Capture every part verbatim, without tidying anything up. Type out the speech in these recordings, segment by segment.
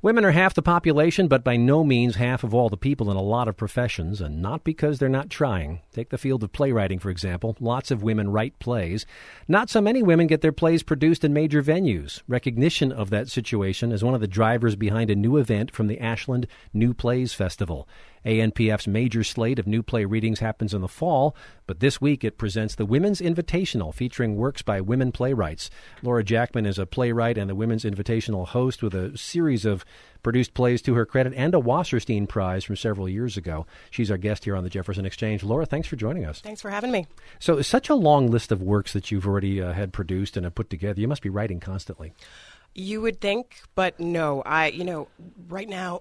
Women are half the population, but by no means half of all the people in a lot of professions, and not because they're not trying. Take the field of playwriting, for example. Lots of women write plays. Not so many women get their plays produced in major venues. Recognition of that situation is one of the drivers behind a new event from the Ashland New Plays Festival. A N P F's major slate of new play readings happens in the fall, but this week it presents the Women's Invitational, featuring works by women playwrights. Laura Jackman is a playwright and the Women's Invitational host with a series of produced plays to her credit and a Wasserstein Prize from several years ago. She's our guest here on the Jefferson Exchange. Laura, thanks for joining us. Thanks for having me. So it's such a long list of works that you've already uh, had produced and have put together. You must be writing constantly. You would think, but no. I, you know, right now...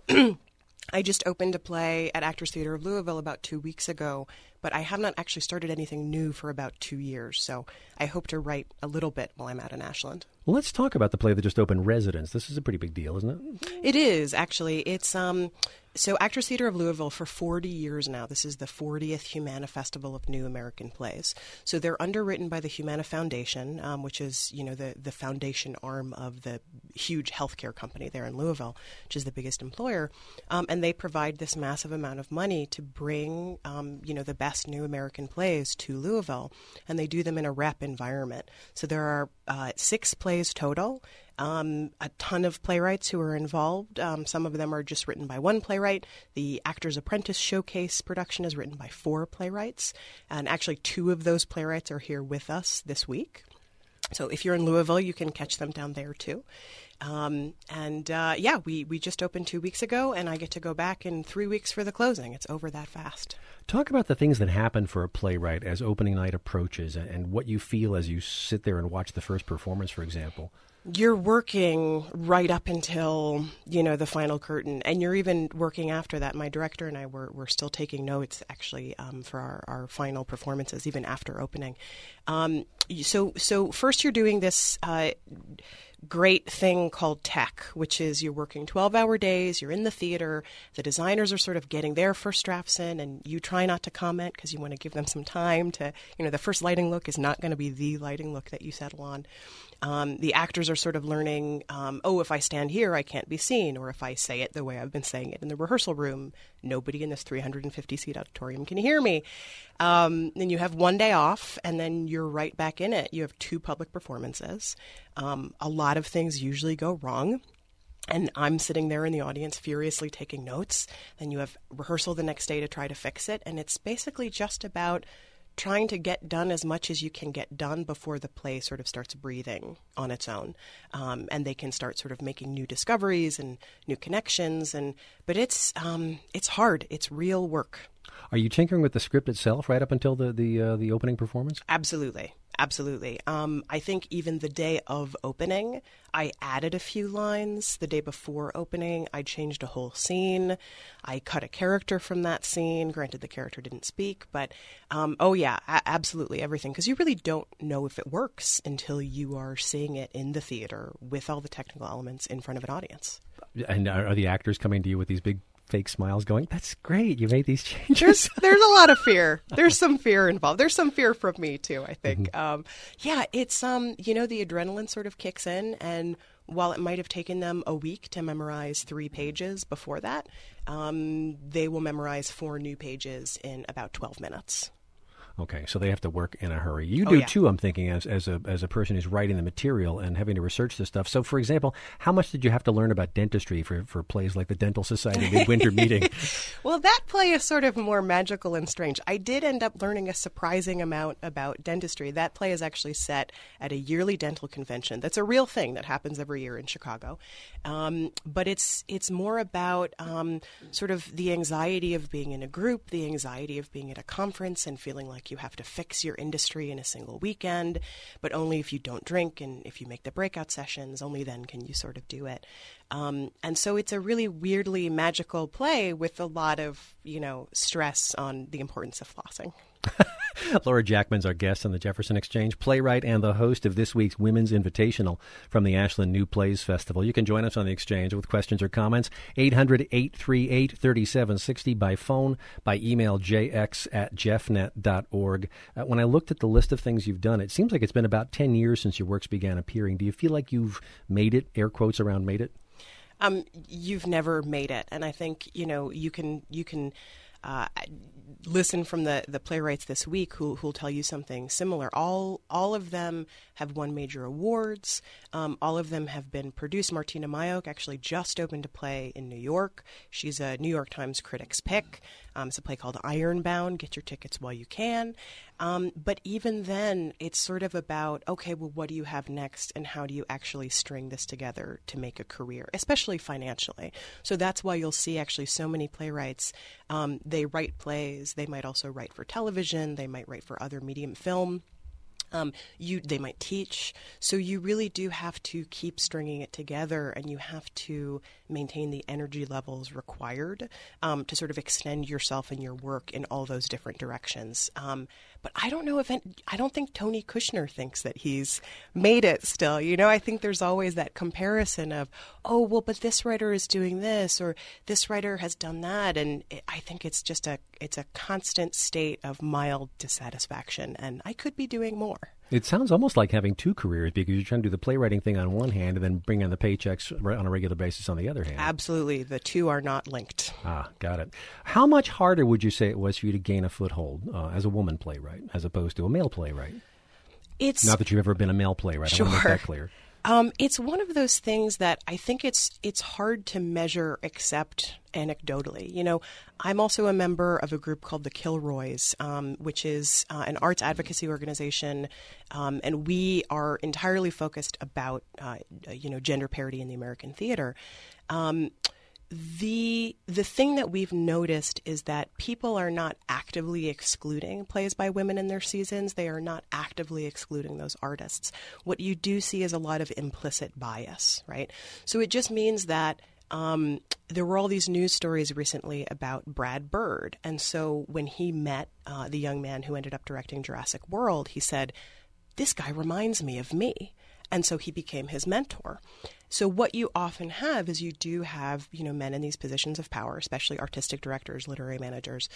I just opened a play at Actors Theatre of Louisville about two weeks ago, but I have not actually started anything new for about two years, so I hope to write a little bit while I'm out in Ashland. Well, let's talk about the play that just opened, Residence. This is a pretty big deal, isn't it? It is, actually. It's um, so Actors Theatre of Louisville for forty years now. This is the fortieth Humana Festival of New American Plays. So they're underwritten by the Humana Foundation, um, which is, you know, the, the foundation arm of the huge healthcare company there in Louisville, which is the biggest employer. Um, and they provide this massive amount of money to bring, um, you know, the best new American plays to Louisville. And they do them in a rep environment. So there are uh, six plays total. Um, a ton of playwrights who are involved. Um, some of them are just written by one playwright. The Actors Apprentice Showcase production is written by four playwrights. And actually two of those playwrights are here with us this week. So if you're in Louisville, you can catch them down there too. Um, and uh, yeah, we, we just opened two weeks ago, and I get to go back in three weeks for the closing. It's over that fast. Talk about the things that happen for a playwright as opening night approaches and, and what you feel as you sit there and watch the first performance, for example. You're working right up until, you know, the final curtain, and you're even working after that. My director and I were, were still taking notes, actually, um, for our, our final performances, even after opening. Um, so, so first you're doing this uh, great thing called tech, which is you're working twelve-hour days, you're in the theater, the designers are sort of getting their first drafts in, and you try not to comment because you want to give them some time to, you know, the first lighting look is not going to be the lighting look that you settle on. Um, the actors are sort of learning, um, oh, if I stand here, I can't be seen. Or if I say it the way I've been saying it in the rehearsal room, nobody in this three hundred fifty seat auditorium can hear me. Um, then you have one day off, and then you're right back in it. You have two public performances. Um, a lot of things usually go wrong. And I'm sitting there in the audience furiously taking notes. Then you have rehearsal the next day to try to fix it. And it's basically just about trying to get done as much as you can get done before the play sort of starts breathing on its own. Um, and they can start sort of making new discoveries and new connections. And but it's um, it's hard. It's real work. Are you tinkering with the script itself right up until the the, uh, the opening performance? Absolutely. Absolutely. Um, I think even the day of opening, I added a few lines. The day before opening, I changed a whole scene. I cut a character from that scene. Granted, the character didn't speak, but um, oh yeah, a- absolutely everything. Because you really don't know if it works until you are seeing it in the theater with all the technical elements in front of an audience. And are the actors coming to you with these big fake smiles going, that's great, you made these changes? There's, there's a lot of fear. There's some fear involved. There's some fear from me, too, I think. Mm-hmm. Um, yeah, it's, um, you know, the adrenaline sort of kicks in, and while it might have taken them a week to memorize three pages before that, um, they will memorize four new pages in about twelve minutes. Okay, so they have to work in a hurry. You Oh, do yeah. too, I'm thinking, as as a as a person who's writing the material and having to research this stuff. So, for example, how much did you have to learn about dentistry for, for plays like the Dental Society Midwinter Meeting? Well, that play is sort of more magical and strange. I did end up learning a surprising amount about dentistry. That play is actually set at a yearly dental convention. That's a real thing that happens every year in Chicago. Um, but it's it's more about um, sort of the anxiety of being in a group, the anxiety of being at a conference and feeling like you have to fix your industry in a single weekend, but only if you don't drink and if you make the breakout sessions, only then can you sort of do it. Um, and so it's a really weirdly magical play with a lot of, you know, stress on the importance of flossing. Laura Jackman's our guest on the Jefferson Exchange, playwright and the host of this week's Women's Invitational from the Ashland New Plays Festival. You can join us on the Exchange with questions or comments, eight hundred, eight three eight, three seven six zero by phone, by email, jx at jeffnet dot org. Uh, when I looked at the list of things you've done, it seems like it's been about ten years since your works began appearing. Do you feel like you've made it, air quotes around made it? Um, you've never made it, and I think you know you can you can uh, listen from the, the playwrights this week who who'll tell you something similar. All all of them have won major awards. Um, all of them have been produced. Martina Mayok actually just opened a play in New York. She's a New York Times Critics' Pick. Um, it's a play called Ironbound. Get your tickets while you can. Um, but even then, it's sort of about, okay, well, what do you have next, and how do you actually string this together to make a career, especially financially? So that's why you'll see actually so many playwrights. Um, they write plays. They might also write for television. They might write for other medium film. Um, you they might teach. So you really do have to keep stringing it together, and you have to maintain the energy levels required um, to sort of extend yourself and your work in all those different directions. Um, but I don't know if any, I don't think Tony Kushner thinks that he's made it still. You know, I think there's always that comparison of, oh, well, but this writer is doing this, or this writer has done that, and it, I think it's just a it's a constant state of mild dissatisfaction, and I could be doing more. It sounds almost like having two careers, because you're trying to do the playwriting thing on one hand and then bring in the paychecks on a regular basis on the other hand. Absolutely. The two are not linked. Ah, got it. How much harder would you say it was for you to gain a foothold uh, as a woman playwright as opposed to a male playwright? It's Not that you've ever been a male playwright. Sure. I want to make that clear. Um, it's one of those things that I think it's it's hard to measure except anecdotally. You know, I'm also a member of a group called the Kilroys, um, which is uh, an arts advocacy organization, um, and we are entirely focused about uh, you know gender parity in the American theater. Um, The the thing that we've noticed is that people are not actively excluding plays by women in their seasons. They are not actively excluding those artists. What you do see is a lot of implicit bias, right? So it just means that um, there were all these news stories recently about Brad Bird. And so when he met uh, the young man who ended up directing Jurassic World, he said, "This guy reminds me of me." And so he became his mentor. So what you often have is you do have, you know, men in these positions of power, especially artistic directors, literary managers,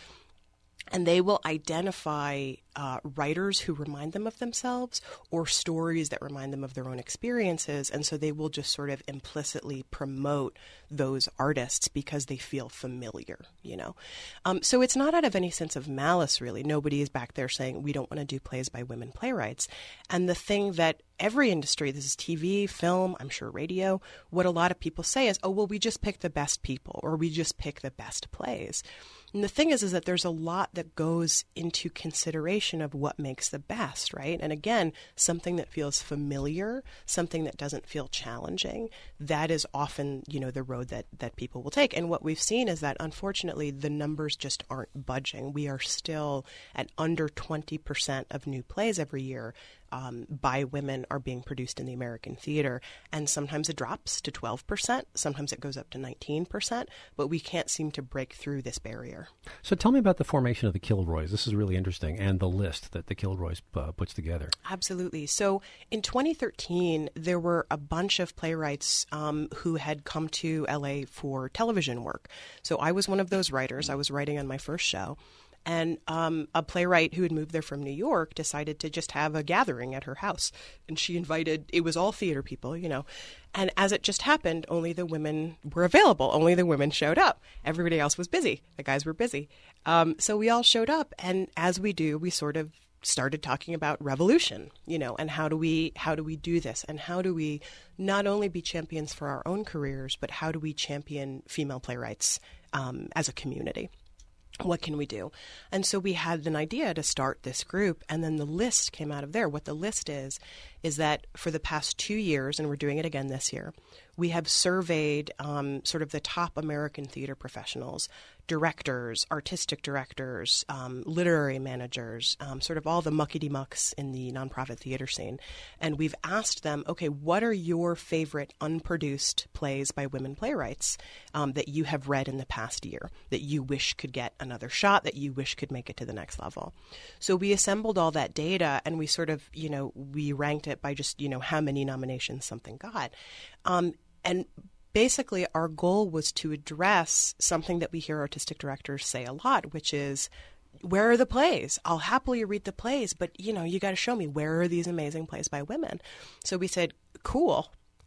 and they will identify uh, writers who remind them of themselves or stories that remind them of their own experiences. And so they will just sort of implicitly promote those artists because they feel familiar, you know. Um, so it's not out of any sense of malice, really. Nobody is back there saying, we don't want to do plays by women playwrights. And the thing that every industry, this is T V, film, I'm sure radio, what a lot of people say is, oh, well, we just pick the best people, or we just pick the best plays. And the thing is, is that there's a lot that goes into consideration of what makes the best, right? And again, something that feels familiar, something that doesn't feel challenging, that is often, you know, the road that, that people will take. And what we've seen is that, unfortunately, the numbers just aren't budging. We are still at under twenty percent of new plays every year Um, by women are being produced in the American theater. And sometimes it drops to twelve percent. Sometimes it goes up to nineteen percent. But we can't seem to break through this barrier. So tell me about the formation of the Kilroys. This is really interesting. And the list that the Kilroys uh, puts together. Absolutely. So in twenty thirteen, there were a bunch of playwrights um, who had come to L A for television work. So I was one of those writers. I was writing on my first show. And um, a playwright who had moved there from New York decided to just have a gathering at her house. And she invited, it was all theater people, you know. And as it just happened, only the women were available. Only the women showed up. Everybody else was busy. The guys were busy. Um, so we all showed up. And as we do, we sort of started talking about revolution, you know, and how do we how do we do this? And how do we not only be champions for our own careers, but how do we champion female playwrights um, as a community? What can we do? And so we had an idea to start this group, and then the list came out of there. What the list is, is that for the past two years, and we're doing it again this year, we have surveyed um, sort of the top American theater professionals, directors, artistic directors, um, literary managers, um, sort of all the muckety-mucks in the nonprofit theater scene. And we've asked them, okay, what are your favorite unproduced plays by women playwrights um, that you have read in the past year, that you wish could get another shot, that you wish could make it to the next level? So we assembled all that data, and we sort of, you know, we ranked it by just, you know, how many nominations something got. Um, and basically, our goal was to address something that we hear artistic directors say a lot, which is, where are the plays? I'll happily read the plays, but, you know, you got to show me, where are these amazing plays by women? So we said, cool.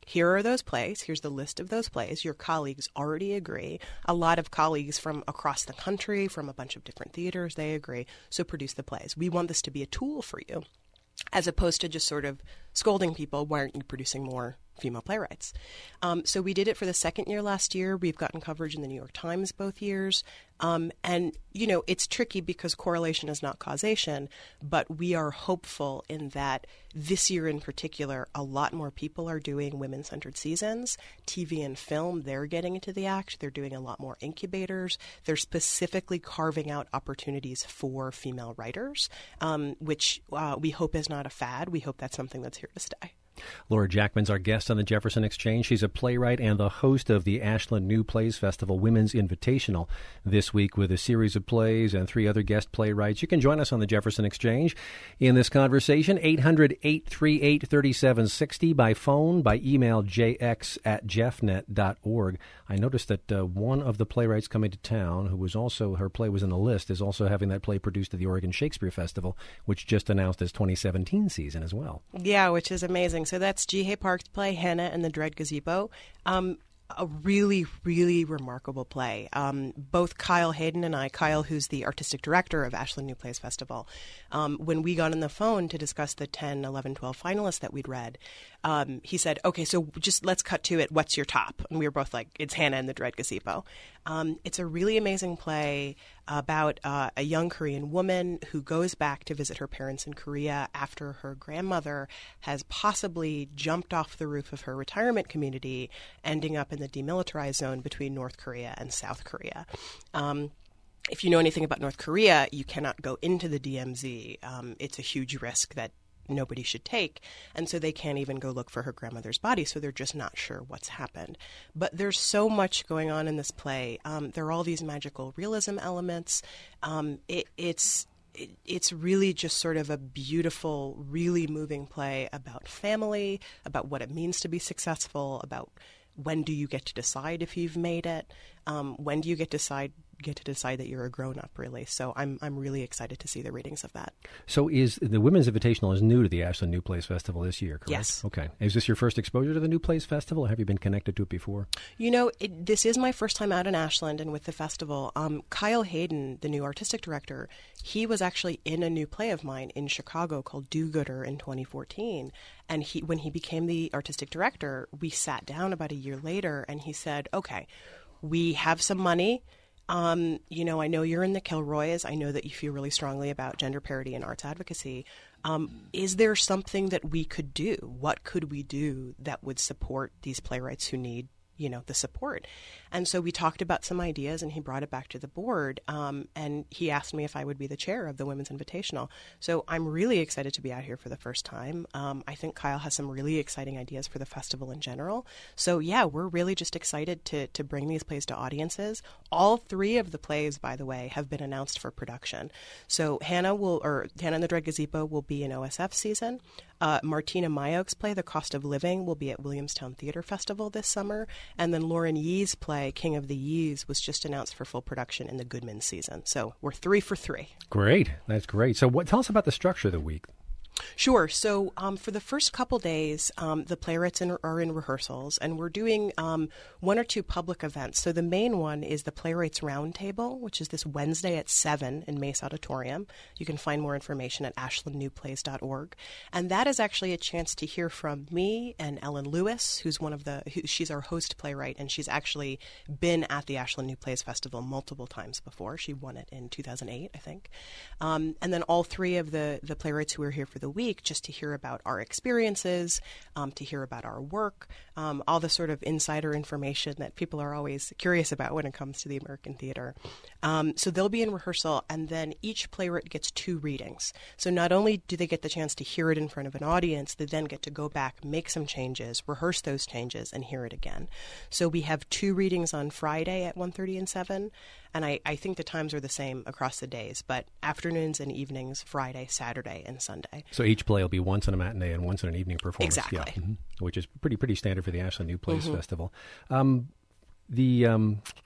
here are those plays. Here's the list of those plays. Your colleagues already agree. A lot of colleagues from across the country, from a bunch of different theaters, they agree. So produce the plays. We want this to be a tool for you, as opposed to just sort of scolding people, why aren't you producing more female playwrights? Um, so we did it for the second year last year. We've gotten coverage in the New York Times both years. Um, and, you know, it's tricky because correlation is not causation, but we are hopeful in that this year in particular, a lot more people are doing women-centered seasons. T V and film, they're getting into the act. They're doing a lot more incubators. They're specifically carving out opportunities for female writers, um, which uh, we hope is not a fad. We hope that's something that's here to stay. Laura Jackman's our guest on the Jefferson Exchange. She's a playwright and the host of the Ashland New Plays Festival Women's Invitational this week with a series of plays and three other guest playwrights. You can join us on the Jefferson Exchange in this conversation, eight hundred, eight three eight, three seven six zero by phone, by email, j x at jeffnet dot org. I noticed that uh, one of the playwrights coming to town, who was also, her play was in the list, is also having that play produced at the Oregon Shakespeare Festival, which just announced its twenty seventeen season as well. Yeah, which is amazing. So that's Ji Hae Park's play, Hannah and the Dread Gazebo. Um, a really, really remarkable play. Um, both Kyle Hayden and I, Kyle, who's the artistic director of Ashland New Plays Festival, um, when we got on the phone to discuss the ten, eleven, twelve finalists that we'd read, um, he said, okay, so just let's cut to it. What's your top? And we were both like, it's Hannah and the Dread Gazebo. Um, it's a really amazing play about uh, a young Korean woman who goes back to visit her parents in Korea after her grandmother has possibly jumped off the roof of her retirement community, ending up in the demilitarized zone between North Korea and South Korea. Um, if you know anything about North Korea, you cannot go into the D M Z. Um, it's a huge risk that nobody should take, and so they can't even go look for her grandmother's body, so they're just not sure what's happened. But there's so much going on in this play. Um, there are all these magical realism elements. Um, it, it's it, it's really just sort of a beautiful, really moving play about family, about what it means to be successful, about when do you get to decide if you've made it, um, when do you get to decide get to decide that you're a grown-up, really. So I'm I'm really excited to see the readings of that. So is the Women's Invitational is new to the Ashland New Plays Festival this year, correct? Yes. Okay. Is this your first exposure to the New Plays Festival, or have you been connected to it before? You know, it, this is my first time out in Ashland and with the festival. Um, Kyle Hayden, the new artistic director, he was actually in a new play of mine in Chicago called Do-Gooder in twenty fourteen. And he, when he became the artistic director, we sat down about a year later and he said, okay, we have some money. Um, you know, I know you're in the Kilroys. I know that you feel really strongly about gender parity and arts advocacy. Um, is there something that we could do? What could we do that would support these playwrights who need, you know, the support? And so we talked about some ideas, and he brought it back to the board. Um, and he asked me if I would be the chair of the Women's Invitational. So I'm really excited to be out here for the first time. Um, I think Kyle has some really exciting ideas for the festival in general. So yeah, we're really just excited to to bring these plays to audiences. All three of the plays, by the way, have been announced for production. So Hannah will, or Hannah and the Dread Gazebo will be in O S F season. Uh, Martina Mayok's play, The Cost of Living, will be at Williamstown Theater Festival this summer. And then Lauren Yee's play, King of the Yees, was just announced for full production in the Goodman season. So we're three for three. Great. That's great. So what? Tell us about the structure of the week. Sure. So um, for the first couple days, um, the playwrights in, are in rehearsals, and we're doing um, one or two public events. So the main one is the Playwrights Roundtable, which is this Wednesday at seven in Mace Auditorium. You can find more information at ashland new plays dot org. And that is actually a chance to hear from me and Ellen Lewis, who's one of the, who, she's our host playwright, and she's actually been at the Ashland New Plays Festival multiple times before. She won it in two thousand eight, I think. Um, and then all three of the, the playwrights who are here for the week just to hear about our experiences, um, to hear about our work, um, all the sort of insider information that people are always curious about when it comes to the American theater. Um, so they'll be in rehearsal, and then each playwright gets two readings. So not only do they get the chance to hear it in front of an audience, they then get to go back, make some changes, rehearse those changes, and hear it again. So we have two readings on Friday at one thirty and seven, and I, I think the times are the same across the days, but afternoons and evenings, Friday, Saturday, and Sunday. So each play will be once in a matinee and once in an evening performance. Exactly. Yeah. Mm-hmm. Which is pretty pretty standard for the Ashland New Plays mm-hmm. Festival. Um, the um,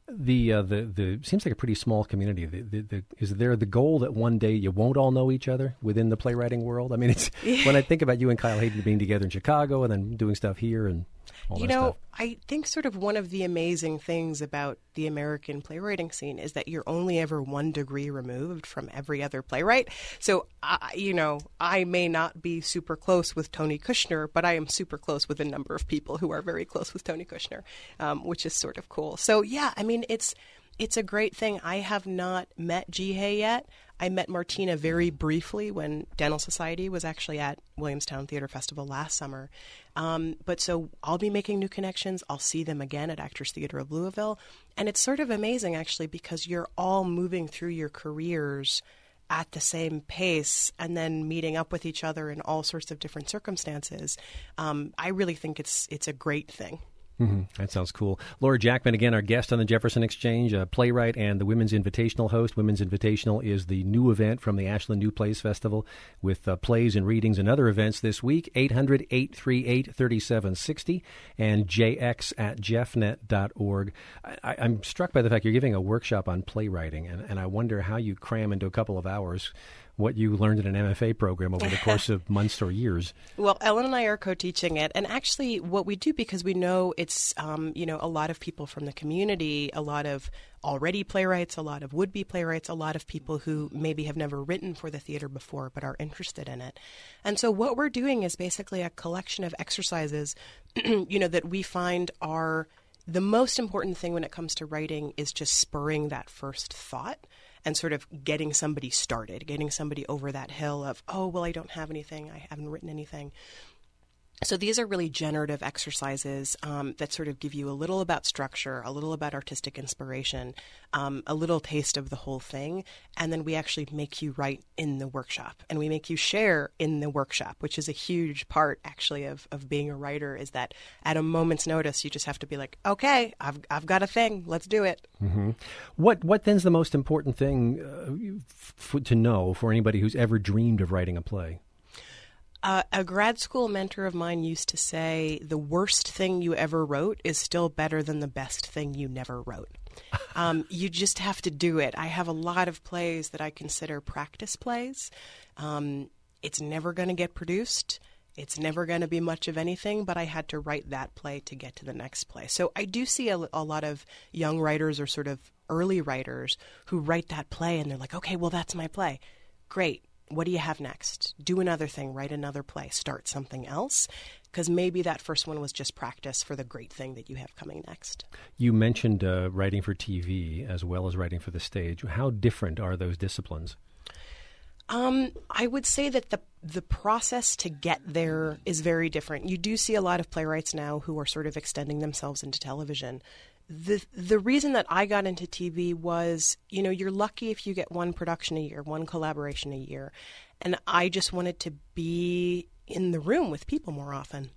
The uh, the the seems like a pretty small community. The, the, the, is there the goal that one day you won't all know each other within the playwriting world? I mean, it's when I think about you and Kyle Hayden being together in Chicago and then doing stuff here and all you that know, stuff. I think sort of one of the amazing things about the American playwriting scene is that you're only ever one degree removed from every other playwright. So, I, you know, I may not be super close with Tony Kushner, but I am super close with a number of people who are very close with Tony Kushner, um, which is sort of cool. So, yeah, I mean, it's it's a great thing. I have not met Jihei yet. I met Martina very briefly when Dental Society was actually at Williamstown Theater Festival last summer. Um, but so I'll be making new connections. I'll see them again at Actors Theater of Louisville. And it's sort of amazing, actually, because you're all moving through your careers at the same pace and then meeting up with each other in all sorts of different circumstances. Um, I really think it's it's a great thing. Mm-hmm. That sounds cool. Laura Jackman, again, our guest on the Jefferson Exchange, a playwright and the Women's Invitational host. Women's Invitational is the new event from the Ashland New Plays Festival with uh, plays and readings and other events this week. eight hundred, eight three eight, three seven six zero and j x at jeffnet dot org. I, I'm struck by the fact you're giving a workshop on playwriting, and, and I wonder how you cram into a couple of hours what you learned in an M F A program over the course of months or years. Well, Ellen and I are co-teaching it. And actually what we do, because we know it's, um, you know, a lot of people from the community, a lot of already playwrights, a lot of would-be playwrights, a lot of people who maybe have never written for the theater before but are interested in it. And so what we're doing is basically a collection of exercises, you know, that we find are the most important thing when it comes to writing is just spurring that first thought and sort of getting somebody started, getting somebody over that hill of, oh, well, I don't have anything, I haven't written anything. So these are really generative exercises um, that sort of give you a little about structure, a little about artistic inspiration, um, a little taste of the whole thing, and then we actually make you write in the workshop, and we make you share in the workshop, which is a huge part, actually, of, of being a writer, is that at a moment's notice, you just have to be like, okay, I've I've got a thing, let's do it. Mm-hmm. What what then's the most important thing uh, f- to know for anybody who's ever dreamed of writing a play? Uh, a grad school mentor of mine used to say, the worst thing you ever wrote is still better than the best thing you never wrote. Um, you just have to do it. I have a lot of plays that I consider practice plays. Um, it's never going to get produced. It's never going to be much of anything, but I had to write that play to get to the next play. So I do see a, a lot of young writers or sort of early writers who write that play and they're like, okay, well, that's my play. Great. What do you have next? Do another thing, write another play, start something else, because maybe that first one was just practice for the great thing that you have coming next. You mentioned uh, writing for T V as well as writing for the stage. How different are those disciplines? Um, I would say that the the process to get there is very different. You do see a lot of playwrights now who are sort of extending themselves into television. The the reason that I got into T V was, you know, you're lucky if you get one production a year, one collaboration a year. And I just wanted to be in the room with people more often.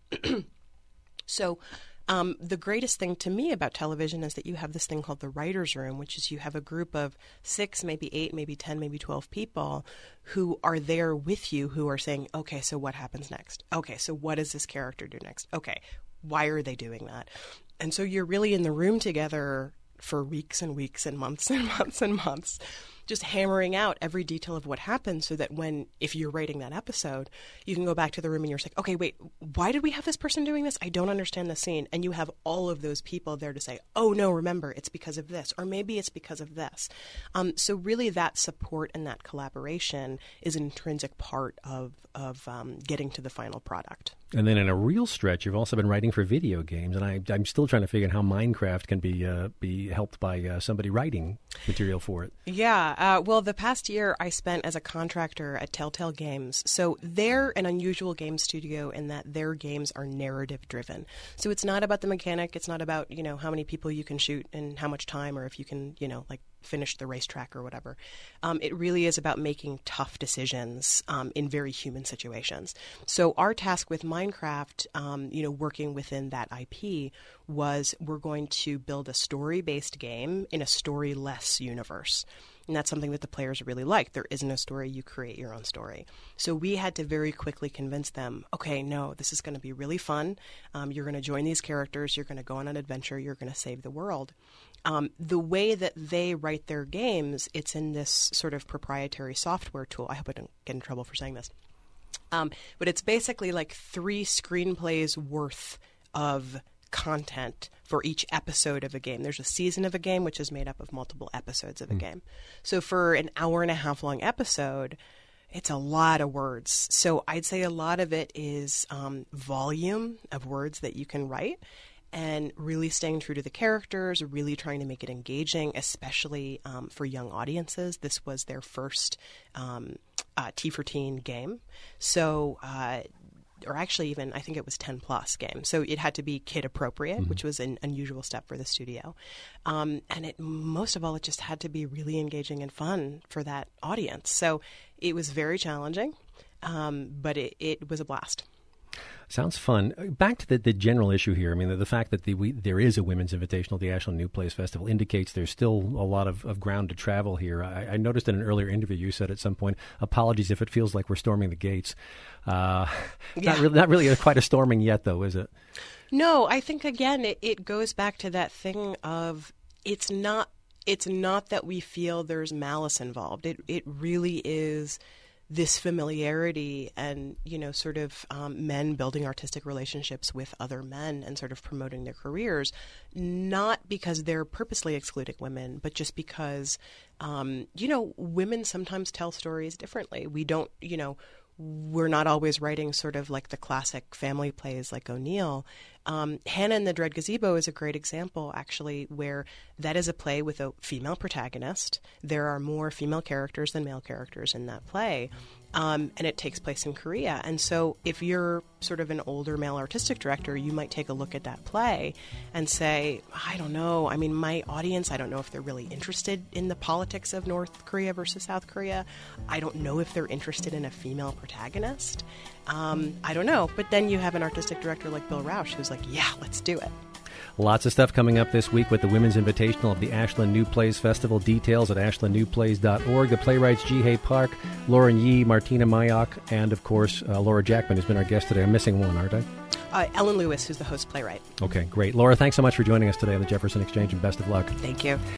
So um, the greatest thing to me about television is that you have this thing called the writer's room, which is you have a group of six, maybe eight, maybe ten, maybe twelve people who are there with you, who are saying, okay, so what happens next? Okay, so what does this character do next? Okay, why are they doing that? And so you're really in the room together for weeks and weeks and months and months and months, just hammering out every detail of what happened so that when, if you're writing that episode, you can go back to the room and you're just like, okay, wait, why did we have this person doing this? I don't understand the scene. And you have all of those people there to say, oh, no, remember, it's because of this, or maybe it's because of this. Um, so really that support and that collaboration is an intrinsic part of, of um, getting to the final product. And then in a real stretch, you've also been writing for video games, and I, I'm still trying to figure out how Minecraft can be uh, be helped by uh, somebody writing material for it. Yeah, uh, well, the past year I spent as a contractor at Telltale Games. So they're an unusual game studio in that their games are narrative-driven. So it's not about the mechanic. It's not about, you know, how many people you can shoot and how much time, or if you can, you know, like finish the racetrack or whatever. Um, it really is about making tough decisions um, in very human situations. So our task with Minecraft, um, you know, working within that I P, was we're going to build a story-based game in a story-less universe. And that's something that the players really like. There isn't a story. You create your own story. So we had to very quickly convince them, okay, no, this is going to be really fun. Um, you're going to join these characters. You're going to go on an adventure. You're going to save the world. Um, the way that they write their games, it's in this sort of proprietary software tool. I hope I don't get in trouble for saying this. Um, but it's basically like three screenplays worth of content for each episode of a game. There's a season of a game, which is made up of multiple episodes of a mm. game. So for an hour and a half long episode, it's a lot of words. So I'd say a lot of it is um, volume of words that you can write and really staying true to the characters, really trying to make it engaging, especially um, for young audiences. This was their first um, uh, T for Teen game. So uh or actually even, I think it was ten plus game. So it had to be kid appropriate, mm-hmm. which was an unusual step for the studio. Um, and it, most of all, it just had to be really engaging and fun for that audience. So it was very challenging, um, but it, it was a blast. Sounds fun. Back to the, the general issue here. I mean, the, the fact that the, we, there is a Women's Invitational at the Ashland New Plays Festival indicates there's still a lot of, of ground to travel here. I, I noticed in an earlier interview you said at some point, apologies if it feels like we're storming the gates. Uh, yeah. Not really, not really a, quite a storming yet, though, is it? No, I think, again, it, it goes back to that thing of it's not, it's not that we feel there's malice involved. It, it really is this familiarity and, you know, sort of um, men building artistic relationships with other men and sort of promoting their careers, not because they're purposely excluding women, but just because, um, you know, women sometimes tell stories differently. We don't, you know, we're not always writing sort of like the classic family plays like O'Neill. Um, Hannah and the Dread Gazebo is a great example, actually, where that is a play with a female protagonist. There are more female characters than male characters in that play. Um, and it takes place in Korea. And so if you're sort of an older male artistic director, you might take a look at that play and say, I don't know. I mean, my audience, I don't know if they're really interested in the politics of North Korea versus South Korea. I don't know if they're interested in a female protagonist. Um, I don't know. But then you have an artistic director like Bill Rausch who's like, yeah, let's do it. Lots of stuff coming up this week with the Women's Invitational of the Ashland New Plays Festival. Details at ashland new plays dot org. The playwrights Ji-Hae Park, Lauren Yee, Martina Mayock, and, of course, uh, Laura Jackman has been our guest today. I'm missing one, aren't I? Uh, Ellen Lewis, who's the host playwright. Okay, great. Laura, thanks so much for joining us today on the Jefferson Exchange, and best of luck. Thank you.